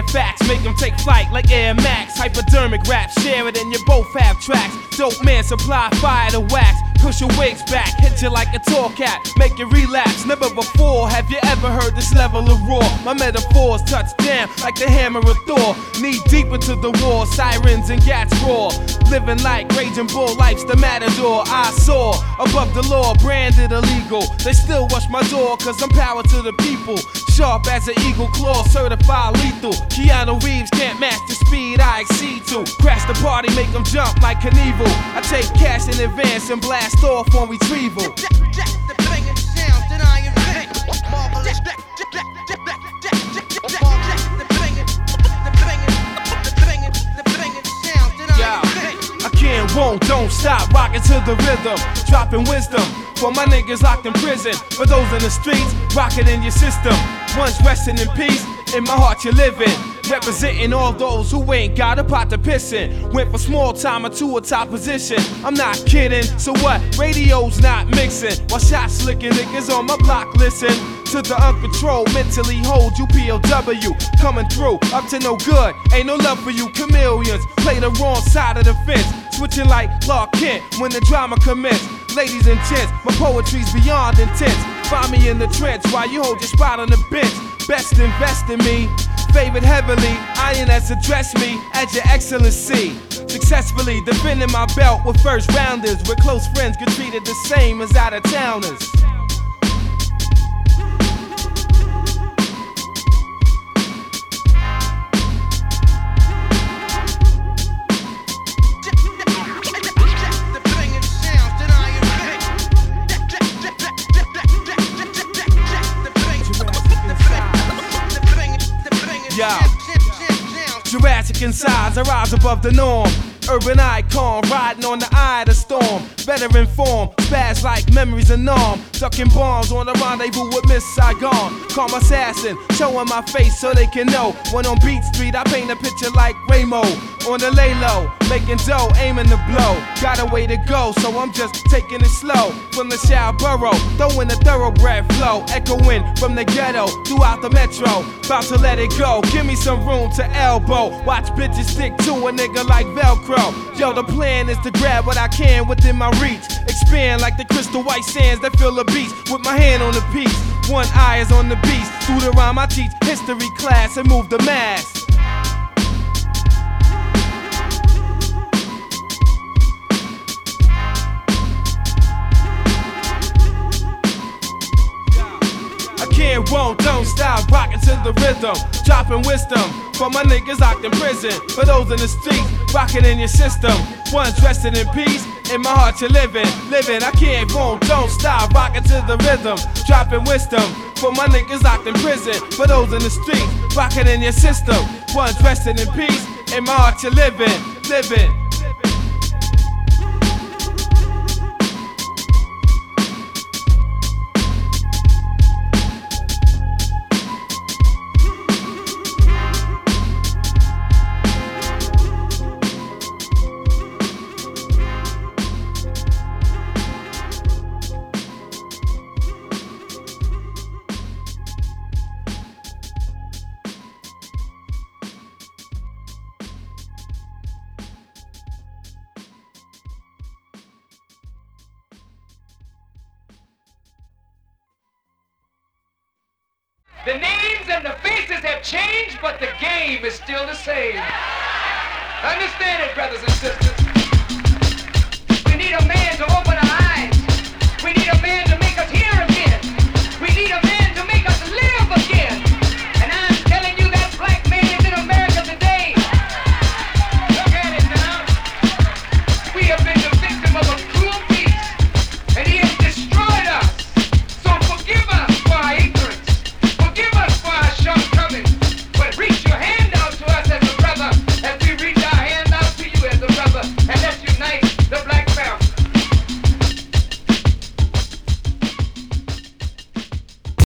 facts, make them take flight like Air Max. Hypodermic rap, share it and you both have tracks. Dope man supply fire to wax. Push your wigs back, hit you like a tall cat, make you relapse. Never before have you ever heard this level of raw. My metaphors touch down like the hammer of Thor. Knee deep into the war, sirens and gats roar. Living like raging bull, life's the matador. I soar above the law, branded illegal. They still watch my door, cause I'm power to the people. Sharp as an eagle claw, certified lethal. Keanu Reeves can't match the speed I exceed to. Crash the party, make them jump like Knievel. I take cash in advance and blast off on retrieval. The banging sounds that I invent. Marvelous. I can't, won't, don't stop rocking to the rhythm. Dropping wisdom for my niggas locked in prison. For those in the streets, rocking in your system. Once resting in peace, in my heart you're living. Representing all those who ain't got a pot to piss in. Went from small timer to a top position. I'm not kidding, so what? Radio's not mixing. While shots licking, niggas on my block listen to the uncontrolled, mentally hold you POW. Coming through, up to no good, ain't no love for you chameleons. Play the wrong side of the fence, switching like Clark Kent when the drama commence. Ladies and gents, my poetry's beyond intense. Find me in the trench while you hold your spot on the bench. Best invest in me, favored heavily. INS address me as your excellency. Successfully defending my belt with first rounders, where close friends get treated the same as out of towners. Jurassic in size, I rise above the norm. Urban icon, riding on the eye of the storm. Better informed, spaz like memories of norm. Ducking bombs on the rendezvous with Miss Saigon. Calm assassin, showing my face so they can know. When on Beat Street, I paint a picture like Ramo. On the lay low, making dough, aiming to blow. Got a way to go, so I'm just taking it slow. From the shower borough, throwing the thoroughbred flow. Echoing from the ghetto, throughout the metro. About to let it go, give me some room to elbow. Watch bitches stick to a nigga like Velcro. Yo, the plan is to grab what I can within my reach. Expand like the crystal white sands that fill the beach. With my hand on the piece, one eye is on the beast. Through the rhyme I teach history class and move the mass. Can't, won't, don't stop rocking to the rhythm. Dropping wisdom for my niggas locked in prison. For those in the streets, rocking in your system. One's resting in peace, in my heart you're living. I can't, won't, don't stop rocking to the rhythm. Dropping wisdom for my niggas locked in prison. For those in the streets, rocking in your system. One's resting in peace, in my heart you're living. The names and the faces have changed, but the game is still the same. Understand it, brothers and sisters. We need a man to open our eyes. We need a man